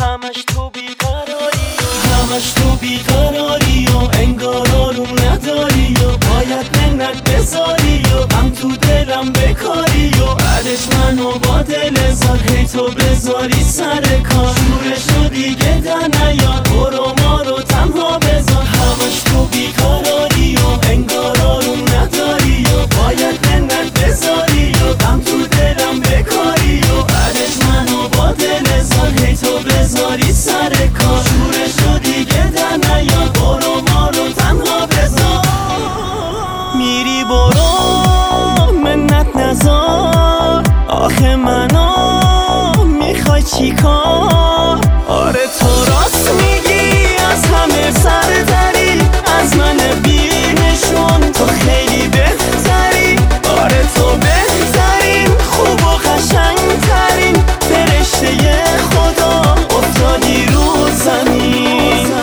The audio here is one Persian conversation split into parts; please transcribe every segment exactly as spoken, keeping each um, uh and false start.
همش تو بیقراری همش تو بیقراری و انگار آروم نداری و باید منت بذاری و هم تو دلم بکاری و بعدش منو با دل زار هی تو بذاری سر کار شورشو دیگه در نیار برو ما رو تنها بذار همش تو بیقراری و انگار آروم نداری و باید منت بذاری و هم تو دلم بکاری و بعدش منو با دل زار هی تو بذاری سر کار شورشو دیگه در نیار برو ما رو تنها بذار میری برو منت نذار آخه منو میخوای چی کار آره تو راست میگی از همه سردری از من بیرشون تو خیلی بهتری آره تو بهترین خوب و قشنگ ترین فرشته خدا افتادی رو زمین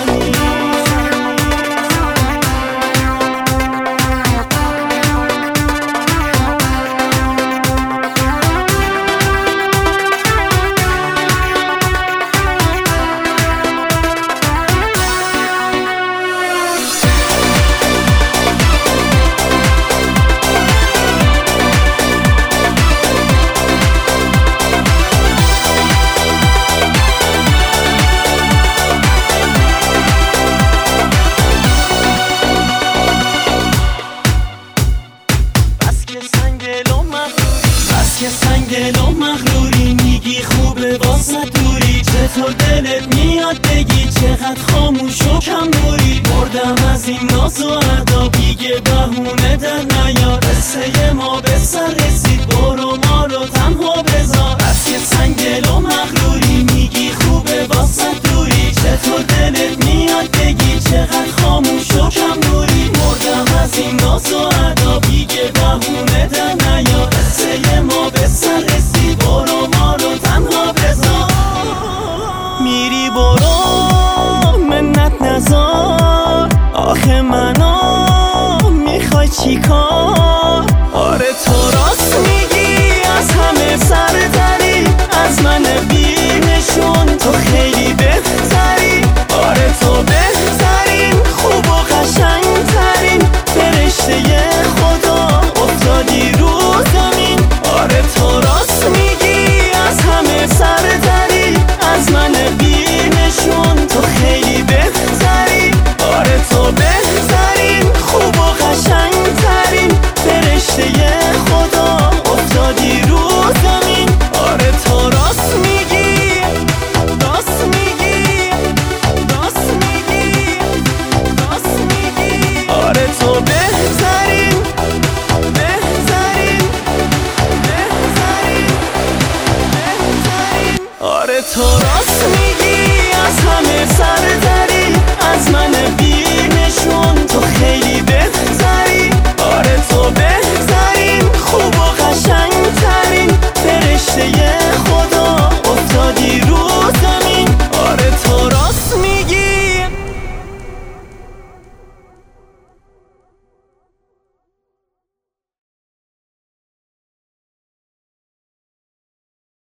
که سنگل و مغروری میگی خوبه واسه دوری چطور دلت میاد بگی چقدر خاموش و کم دوری بردم از این ناز و ادا دیگه بهونه در نیار قصه ما به سر رسید برو ما رو تنها بذار بس که سنگل و مغروری میگی خوبه واسه دوری چطور دلت میاد بگی چقدر خاموش و کم دوری بردم از این ناز و ادا دیگه بهونه در نیار قصه ما به سر رسید برو ما رو تنها بذار میری برو منت نذار آخه منو میخوای چی کار آره تو راست میگی از همه سردری از من بیرشون تو خیلی بهتری آره تو بهترین خوب و قشنگ ترین فرشته خدا افتادی رو زمین آره تو راست میگی از همه سردری از من بیرشون تو خیلی بهتری آره تو بهترین خوب و قشنگ ترین فرشته خدا افتادی رو زمین آره تو راست میگی راست میگی راست میگی راست میگی آره تو بهترین بهترین بهترین بهترین آره تو راست